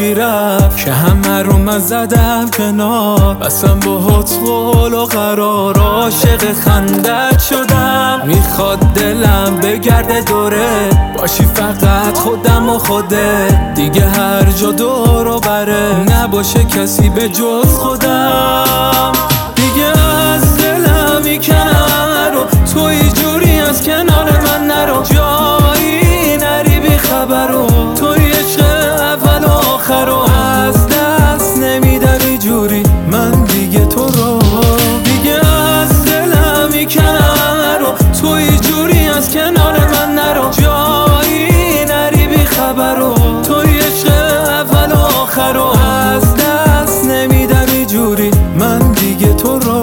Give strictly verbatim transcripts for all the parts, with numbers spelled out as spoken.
جوری رفت که همه رو من زدم کنار. بسم باهات قول و قرار، عاشق خندت شدم. میخواد دلم بگرده دوره، باشی فقط خودم و خودت. دیگه هر جا دور و بره، نباشه کسی به جز خودم. دیگه از دلم میکنم رو، توی جوری از کنار من نرو. جایی نری بی خبر رو، توی عشق اول و آخر رو. از دست نمیدم جوری من دیگه تو رو. دیگه از دلم میکنم رو، توی جوری از کنار من نرو. جایی نری بی خبر رو، توی عشق اول و آخر رو. از دست نمیدم جوری من دیگه تو رو.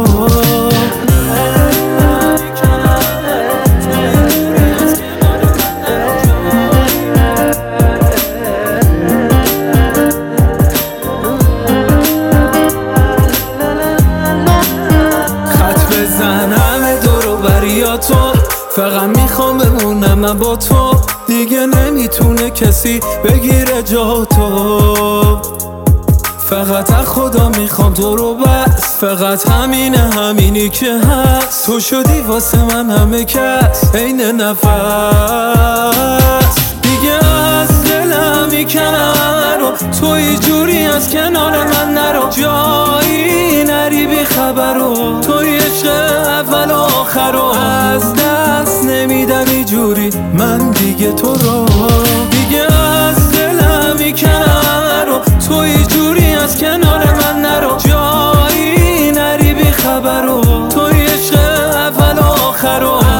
بزنم دور و بریاتو، فقط میخوام بمونم من با تو. دیگه نمیتونه کسی بگیره جا تو. فقط از خدا میخوام تو رو بس، فقط همینه همینی که هست. تو شدی واسه من همه کس، عین نفس. دیگه از دلم میکنم رو، توی جوری از کنار من نرو. جایی نری بی خبر رو، توی عشق اول و آخر رو. از دست نمیدم جوری من دیگه تو رو. دیگه از دلم میکنم رو، توی جوری از کنار من نرو. جایی نری بی خبر رو، توی عشق اول و آخر رو.